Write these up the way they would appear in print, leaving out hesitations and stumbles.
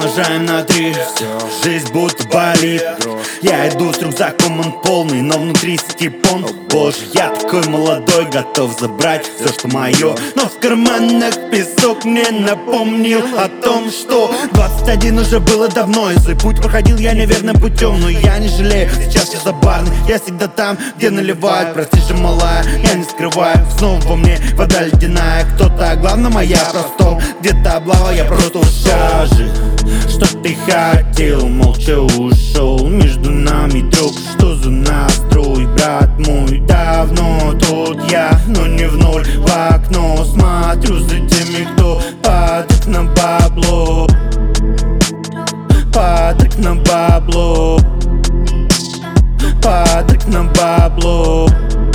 умножаем на 3. Жизнь будто болит. Я иду с рюкзаком, он полный, но внутри сетипон. Боже, я такой молодой, готов забрать все, что мое. Но в карманах песок мне напомнил о том, что 21 уже было давно, и свой путь проходил я неверным путем. Но я не жалею, сейчас я за барной, я всегда там, где наливают. Прости же, малая, я не скрываю, снова во мне вода ледяная. Кто-то, а главное моя простом, где-то облава, я просто ушел. Скажи, что ты хотел, молча ушел. Между нами друг, что за настрой, брат мой? Давно тут я, но не в ноль. В окно смотрю за теми, кто падает на бабло. Падает на бабло. Падает на бабло.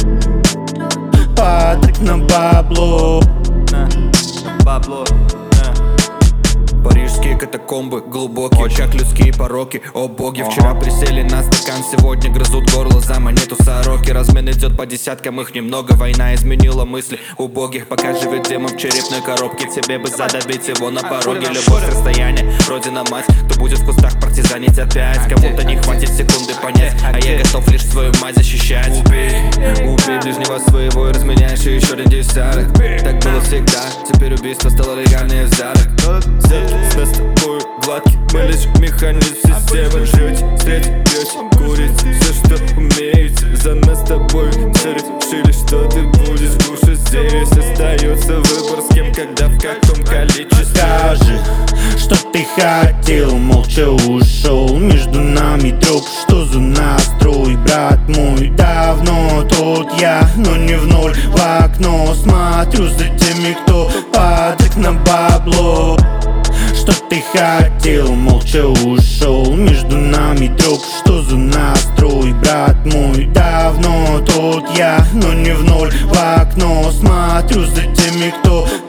Падает на бабло. Бабло. Парижские катакомбы глубокие, как людские пороки. О боги, вчера присели на стакан, сегодня грызут горло за монету сороки. Размен идет по десяткам, их немного, война изменила мысли убогих. Пока живет демон в черепной коробке, тебе бы задавить его на пороге. Любовь, расстояние, родина мать, кто будет в кустах партизанить опять? Кому-то не хватит секунды понять, а я готов лишь свою мать защищать. Убей ближнего своего и разменяешь еще один десяток. Так было всегда, теперь убийство стало легальнее взяток. С нас с тобою гладкий, мы лишь механизм системы. Жить, встретить, пьете, курить, все, что умеете. За нас с тобой все решили, что ты будешь кушать. Здесь остается выбор, с кем, когда, в каком количестве. Скажи, что ты хотел, молча ушел. Между нами друг, что за настрой, брат мой? Давно тут я, но не в ноль. В окно смотрю за теми, кто падает на бабло. Что ты хотел, молча ушел. Между нами друг, что за настрой, брат мой? Давно тут я, но не в ноль. В окно смотрю за теми, кто